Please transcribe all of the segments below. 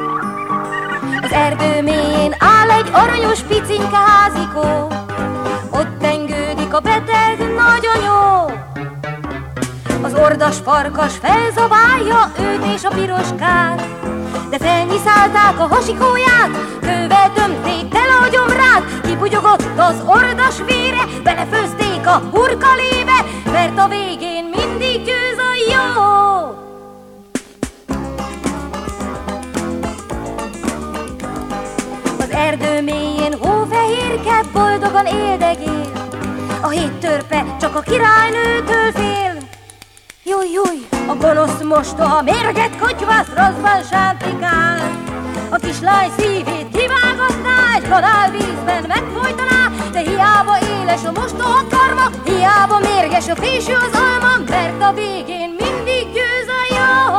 Az erdő mélyén áll egy aranyos picinke házikó, ott tengődik a beteg nagyanyó. Az ordas farkas felzabálja őt és a piroskát, de felnyiszálták a hasikóját, kővel tömték tele a gyomrát. Kibugyogott az ordas vére, belefőzték a hurkalébe, mert a végén mindig győz a jó. Az erdő mélyén hófehérke boldogan éldegél, a 7 törpe csak a királynőtől fél. Júj, júj, a gonosz mostoha mérget kotyvász rosszban sántikál. A kislány szívét kivágatná, egy kanálvízben megfojtaná, de hiába éles a mostoha karma, hiába mérges a fésű az alma, mert a végén mindig győz a jó.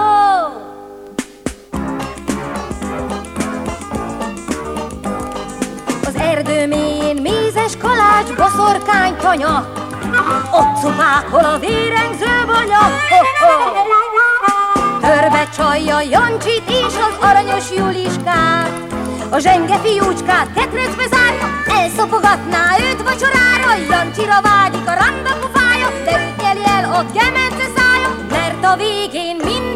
Az erdő mélyén mézes kalács, boszorkány tanya, ott szupákol a vérengző banya. Törbe csalja Jancsit és az aranyos Juliskát, a zsenge fiúcskát ketrecbe zárja, elszopogatná őt vacsorára. Jancsira vágyik a randa pofája, de őt nyeli el a gemence szája, mert a végén mind